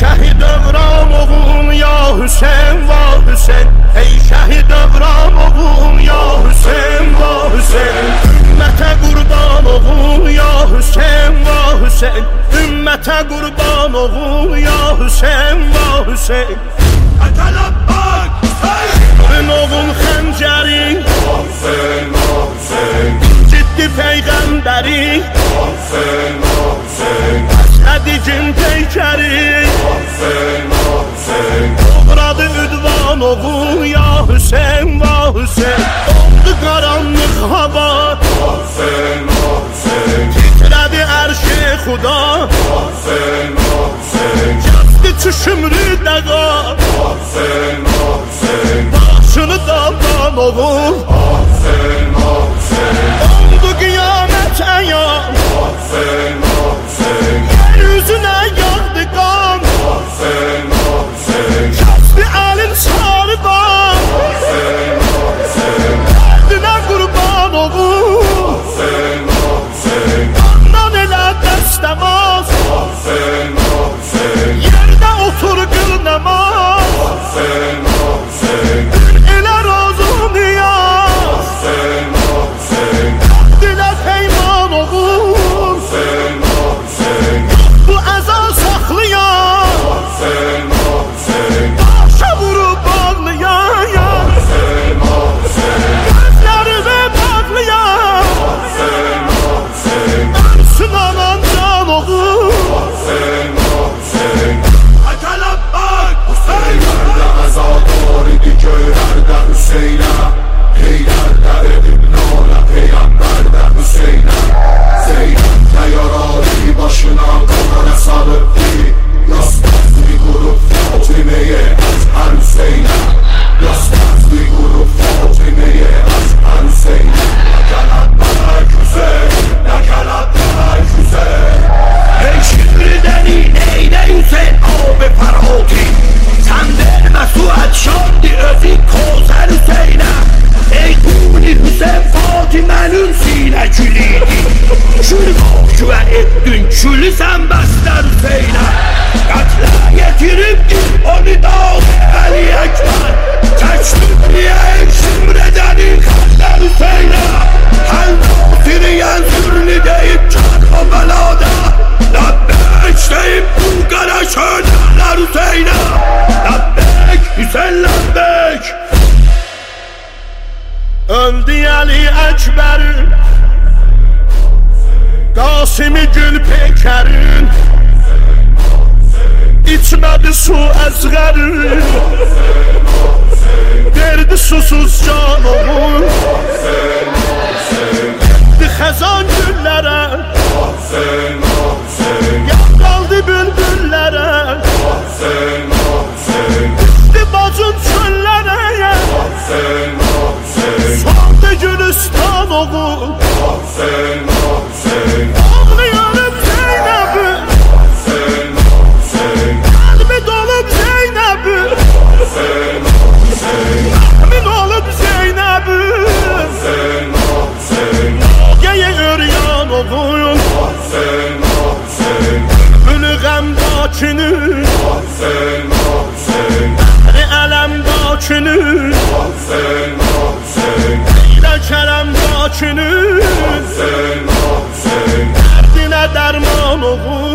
شهید اغرام اغون یا حسین و حسین، ای شهید اغرام اغون یا حسین و حسین، امت قربان اغون یا حسین و حسین، امت قربان اغون یا حسین و حسین. اتلبک حسین اغون خنجری حسین و حسین، جدی پیغمبری حسین و حسین، اسعدی جن پیکری حسین و حسین، اغراد ادوان اغون یا حسین و حسین، oldu karanlık hava حسین و حسین، titredi عرش خدا حسین و حسین، کشتی çüşümrü dağa حسین و حسین، başını dağdan oğul حسین و حسین، oldu kıyamet ayağım حسین و حسین، yeryüzüne yağdı kan حسین و حسین، kesti elin sarı bağ حسین و حسین، derdine kurban oğul حسین و حسین، kandan ele destemaz حسین و حسین، yerde otur kıl namaz حسین و حسین، ele razı niyaz حسین و حسین، dile peyman oğul حسین و حسین، bu eza saklayan حسین و حسین، başa vurup bağlayan حسین و حسین، gözlerime bağlayan حسین و حسین، ölsün anan can oğul حسین و حسین. اتلبک حسین Heydərdə əzadar idi göylərdə Hüseynə, Heydərdə ibnala Peyğəmbərdə Hüseynə, Zeynəbdə yarali başına qadara salıbdı, yastazlı qurub Fatiməyə Əzhər Hüseynə, yastazlı qurub Fatiməyə Əzhər Hüseynə. Ətələbbək Hüseyn, ətələbbək Hüseyn. ای شیر دنی نیده حسین آب فرهاتی، سنده مسوعد شادی ازی کوزر حسینه، ای دونی حسین Fatimənin sinə külüydü، kül mahküvə etdin külü sən bəstər Hüseynə, qətlə yetiribdi onu dağ Əli Əkbər, çəkdim niyə şimrədənin xəllər Hüseynə, həl nasiriyən sürlü deyib kər o bəlada, Labbek deyib bu qara şöhrətlər Hüseynə, Labbek Hüseyn Labbek. öldü Ali Ekber, Kasım-ı Gül Peker'in, içmedi su Ezger'in, verdi susuz can oğul, gitti xezan güllere, yakaladı bülbüllere, gitti bacın çöllere, soldu Gülistan oğul, ağlıyorum Zeynep'i, kalbi dolup Zeynep'i, emin olup Zeynep'i, geye öryan oğul, bülüğem bakinin, elem bakinin, ile kerem bakinin, derdine derman oğul.